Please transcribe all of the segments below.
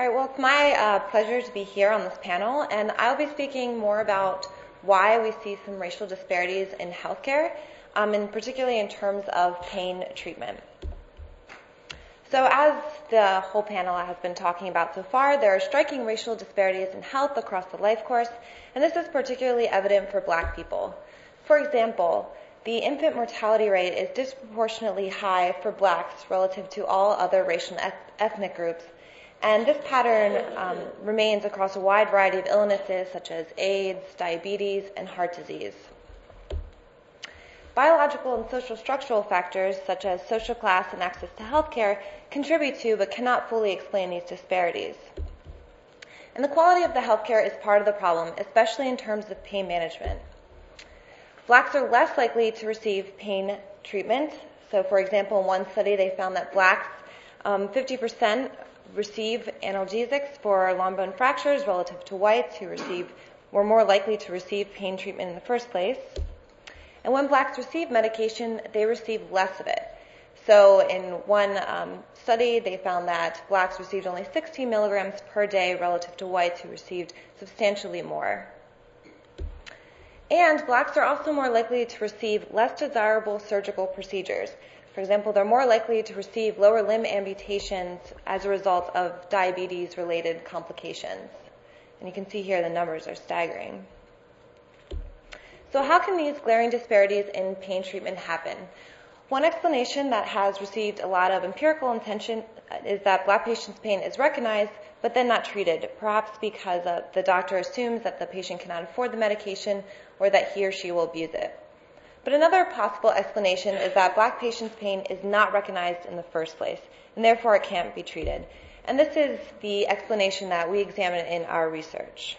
All right, well, it's my pleasure to be here on this panel, and I'll be speaking more about why we see some racial disparities in healthcare, and particularly in terms of pain treatment. So as the whole panel has been talking about so far, there are striking racial disparities in health across the life course, and this is particularly evident for Black people. For example, the infant mortality rate is disproportionately high for Blacks relative to all other racial and ethnic groups, and this pattern remains across a wide variety of illnesses such as AIDS, diabetes, and heart disease. Biological and social structural factors such as social class and access to healthcare contribute to but cannot fully explain these disparities. And the quality of the healthcare is part of the problem, especially in terms of pain management. Blacks are less likely to receive pain treatment. So, for example, in one study they found that Blacks, 50% receive analgesics for long bone fractures relative to whites who were more likely to receive pain treatment in the first place. And when Blacks receive medication, they receive less of it. So in one study, they found that Blacks received only 16 milligrams per day relative to whites who received substantially more. And Blacks are also more likely to receive less desirable surgical procedures. For example, they're more likely to receive lower limb amputations as a result of diabetes-related complications. And you can see here the numbers are staggering. So how can these glaring disparities in pain treatment happen? One explanation that has received a lot of empirical attention is that Black patients' pain is recognized but then not treated, perhaps because the doctor assumes that the patient cannot afford the medication or that he or she will abuse it. But another possible explanation is that Black patients' pain is not recognized in the first place, and therefore it can't be treated. And this is the explanation that we examine in our research.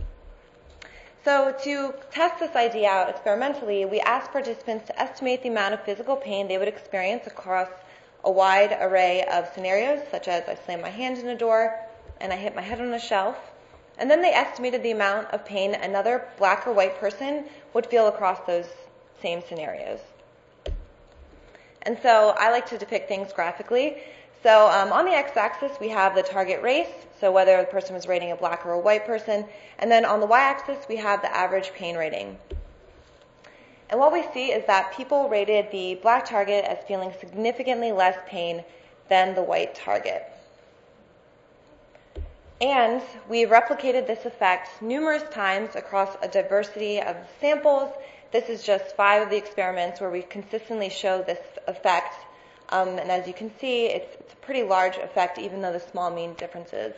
So to test this idea out experimentally, we asked participants to estimate the amount of physical pain they would experience across a wide array of scenarios, such as I slam my hand in a door and I hit my head on a shelf. And then they estimated the amount of pain another Black or white person would feel across those same scenarios. And so I like to depict things graphically. So on the x-axis, we have the target race, so whether the person was rating a Black or a white person. And then on the y-axis, we have the average pain rating. And what we see is that people rated the Black target as feeling significantly less pain than the white target. And we replicated this effect numerous times across a diversity of samples. This is just 5 of the experiments where we consistently show this effect. And as you can see, it's a pretty large effect, even though the small mean differences.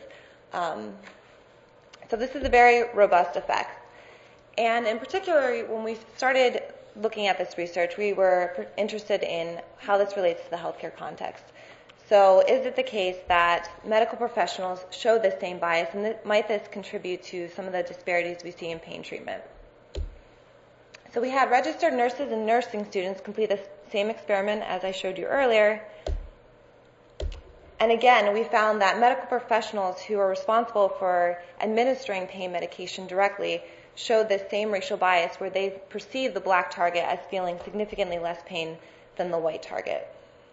So this is a very robust effect. And in particular, when we started looking at this research, we were interested in how this relates to the healthcare context. So is it the case that medical professionals show the same bias, and might this contribute to some of the disparities we see in pain treatment? So we had registered nurses and nursing students complete the same experiment as I showed you earlier. And again, we found that medical professionals who are responsible for administering pain medication directly showed the same racial bias where they perceive the Black target as feeling significantly less pain than the white target.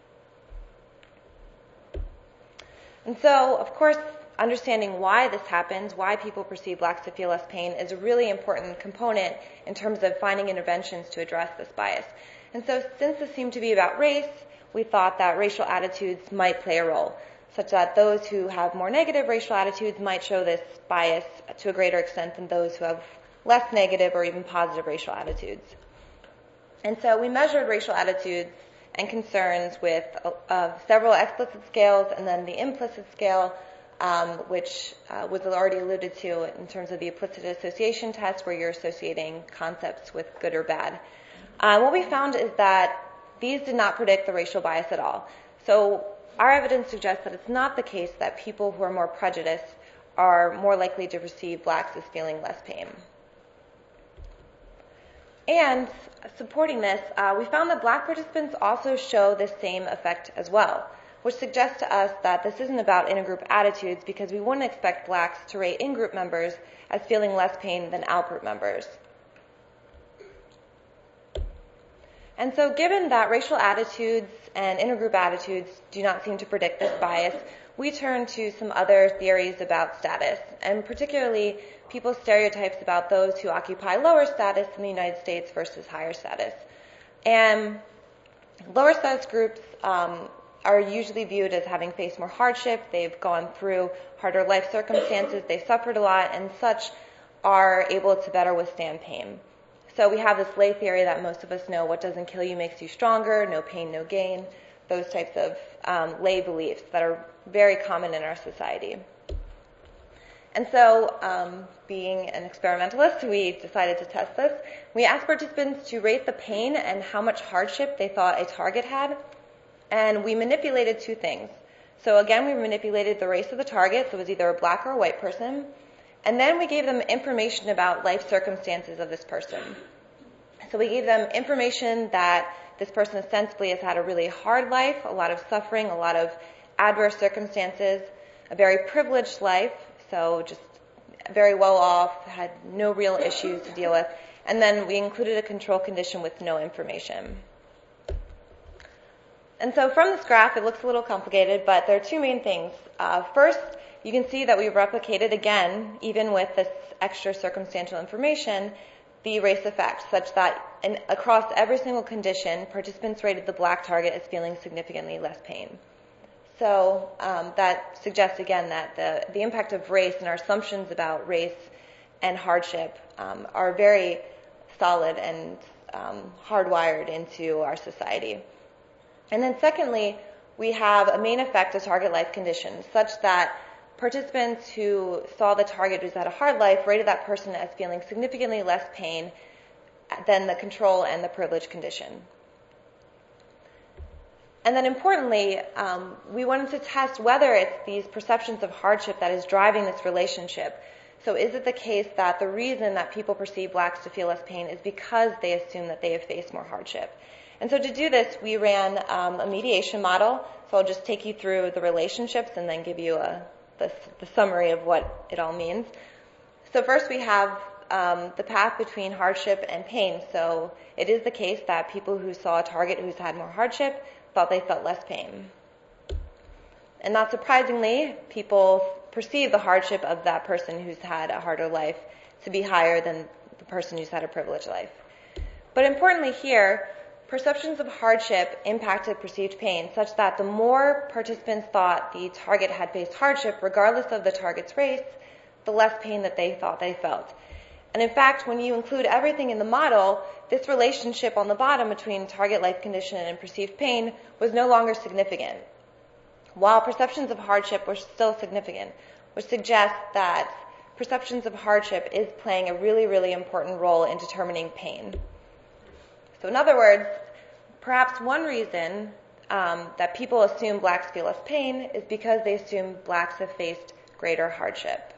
And so, of course, understanding why this happens, why people perceive Blacks to feel less pain, is a really important component in terms of finding interventions to address this bias. And so since this seemed to be about race, we thought that racial attitudes might play a role, such that those who have more negative racial attitudes might show this bias to a greater extent than those who have less negative or even positive racial attitudes. And so we measured racial attitudes and concerns with several explicit scales and then the implicit scale, which was already alluded to in terms of the implicit association test, where you're associating concepts with good or bad. What we found is that these did not predict the racial bias at all. So our evidence suggests that it's not the case that people who are more prejudiced are more likely to perceive Blacks as feeling less pain. And supporting this, we found that Black participants also show this same effect as well, which suggests to us that this isn't about intergroup attitudes, because we wouldn't expect Blacks to rate in-group members as feeling less pain than out-group members. And so given that racial attitudes and intergroup attitudes do not seem to predict this bias, we turn to some other theories about status, and particularly people's stereotypes about those who occupy lower status in the United States versus higher status. And lower status groups are usually viewed as having faced more hardship. They've gone through harder life circumstances. They've suffered a lot, and such are able to better withstand pain. So we have this lay theory that most of us know: what doesn't kill you makes you stronger, no pain, no gain, those types of lay beliefs that are very common in our society. And so, being an experimentalist, we decided to test this. We asked participants to rate the pain and how much hardship they thought a target had, and we manipulated two things. So again, we manipulated the race of the target, so it was either a black or a white person, and then we gave them information about life circumstances of this person. So we gave them information that this person ostensibly has had a really hard life, a lot of suffering, a lot of adverse circumstances, a very privileged life, so just very well off, had no real issues to deal with, and then we included a control condition with no information. And so from this graph, it looks a little complicated, but there are two main things. First, you can see that we replicated again, even with this extra circumstantial information, the race effect, such that across every single condition, participants rated the black target as feeling significantly less pain. So that suggests again that the impact of race and our assumptions about race and hardship are very solid and hardwired into our society. And then secondly, we have a main effect of target life conditions, such that participants who saw the target who's had a hard life rated that person as feeling significantly less pain than the control and the privilege condition. And then importantly, we wanted to test whether it's these perceptions of hardship that is driving this relationship. So is it the case that the reason that people perceive blacks to feel less pain is because they assume that they have faced more hardship? And so to do this, we ran a mediation model. So I'll just take you through the relationships and then give you the summary of what it all means. So first we have the path between hardship and pain. So it is the case that people who saw a target who's had more hardship thought they felt less pain. And not surprisingly, people perceive the hardship of that person who's had a harder life to be higher than the person who's had a privileged life. But importantly here, perceptions of hardship impacted perceived pain, such that the more participants thought the target had faced hardship, regardless of the target's race, the less pain that they thought they felt. And in fact, when you include everything in the model, this relationship on the bottom between target life condition and perceived pain was no longer significant, while perceptions of hardship were still significant, which suggests that perceptions of hardship is playing a really, really important role in determining pain. So in other words, perhaps one reason that people assume blacks feel less pain is because they assume blacks have faced greater hardship.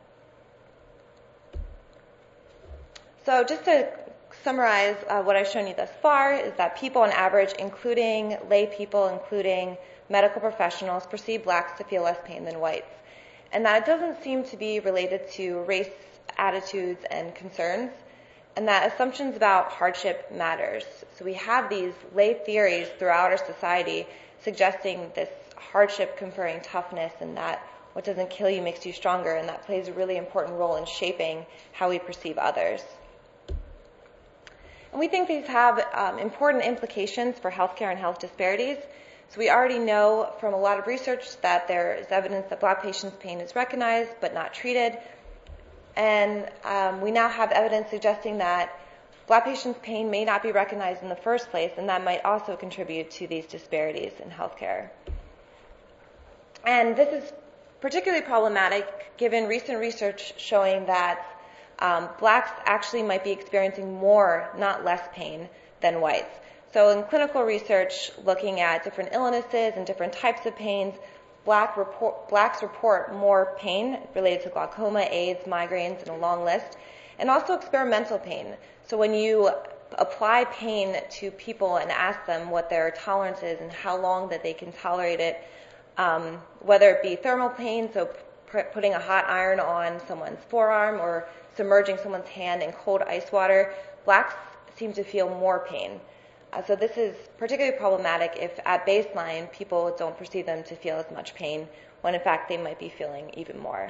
So just to summarize what I've shown you thus far is that people on average, including lay people, including medical professionals, perceive blacks to feel less pain than whites. And that it doesn't seem to be related to race attitudes and concerns, and that assumptions about hardship matters. So we have these lay theories throughout our society suggesting this hardship conferring toughness, and that what doesn't kill you makes you stronger, and that plays a really important role in shaping how we perceive others. And we think these have important implications for healthcare and health disparities. So we already know from a lot of research that there is evidence that black patients' pain is recognized but not treated. And we now have evidence suggesting that black patients' pain may not be recognized in the first place, and that might also contribute to these disparities in healthcare. And this is particularly problematic given recent research showing that blacks actually might be experiencing more, not less pain than whites. So in clinical research looking at different illnesses and different types of pains, blacks report more pain related to glaucoma, AIDS, migraines, and a long list, and also experimental pain. So when you apply pain to people and ask them what their tolerance is and how long that they can tolerate it, whether it be thermal pain, so putting a hot iron on someone's forearm or submerging someone's hand in cold ice water, blacks seem to feel more pain. So this is particularly problematic if at baseline people don't perceive them to feel as much pain when in fact they might be feeling even more.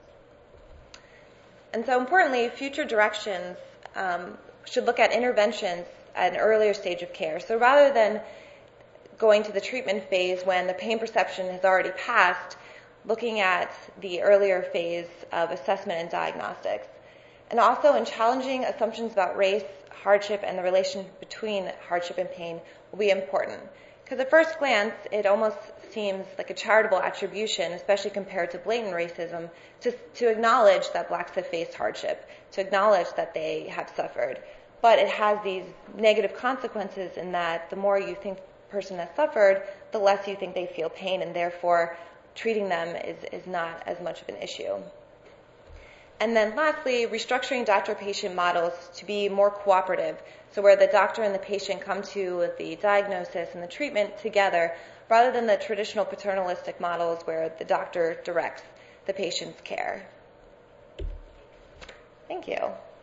And so importantly, future directions should look at interventions at an earlier stage of care. So rather than going to the treatment phase when the pain perception has already passed, looking at the earlier phase of assessment and diagnostics. And also in challenging assumptions about race, hardship, and the relation between hardship and pain will be important. Because at first glance, it almost seems like a charitable attribution, especially compared to blatant racism, to acknowledge that blacks have faced hardship, to acknowledge that they have suffered. But it has these negative consequences in that the more you think the person has suffered, the less you think they feel pain, and therefore treating them is not as much of an issue. And then lastly, restructuring doctor-patient models to be more cooperative, so where the doctor and the patient come to the diagnosis and the treatment together, rather than the traditional paternalistic models where the doctor directs the patient's care. Thank you.